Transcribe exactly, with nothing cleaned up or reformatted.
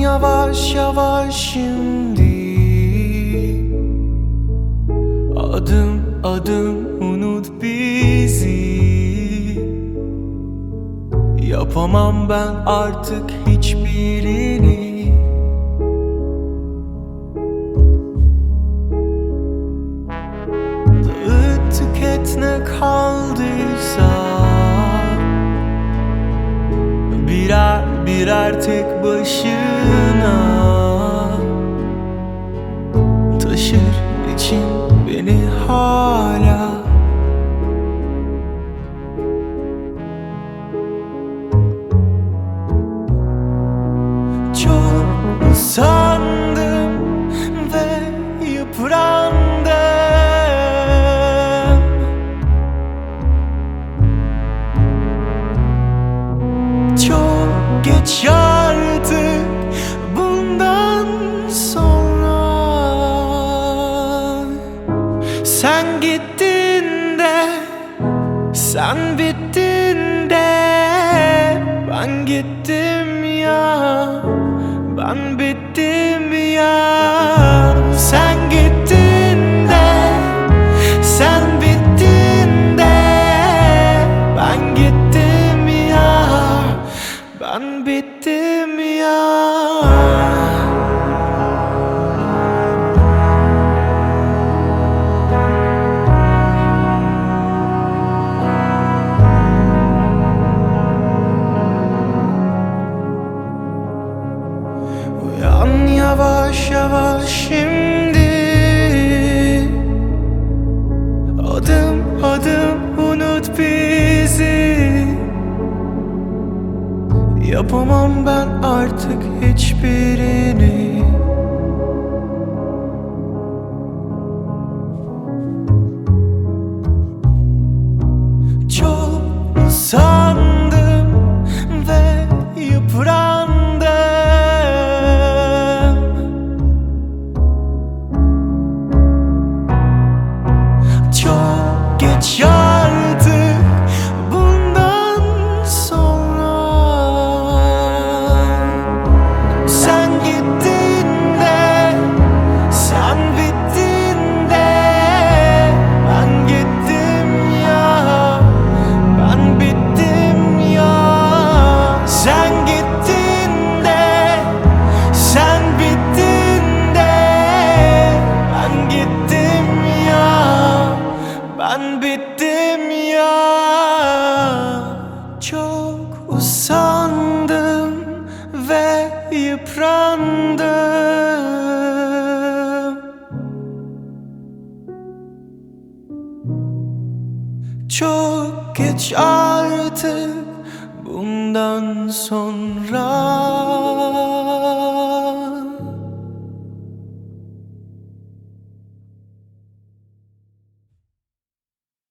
yavaş yavaş şimdi, adım adım unut bizi. Yapamam ben artık hiçbirini. Dağıt tüket ne kaldıysa, birer birer tek başına taşır için beni hala. Çok usandım ve yıprandım. Çok geç artık bundan sonra. Sen gittin de, sen bittin de, ben gittim ya, ben bittim ya. Sen gittin de, sen bittin de, ben gittim ya, ben bittim ya. Uyan yavaş yavaş şimdi, adım adım unut bizi. Yapamam ben artık hiçbirini. Çok usandım ve yıprandım. Çok geç artık bundan sonra. Sen gittin de, sen bittin de, ben gittim ya, ben bittim ya. Sen gittin de, sen bittin de, ben gittim ya, ben bittim ya. Çok usandım ve yıprandım. Çok geç artık bundan sonra.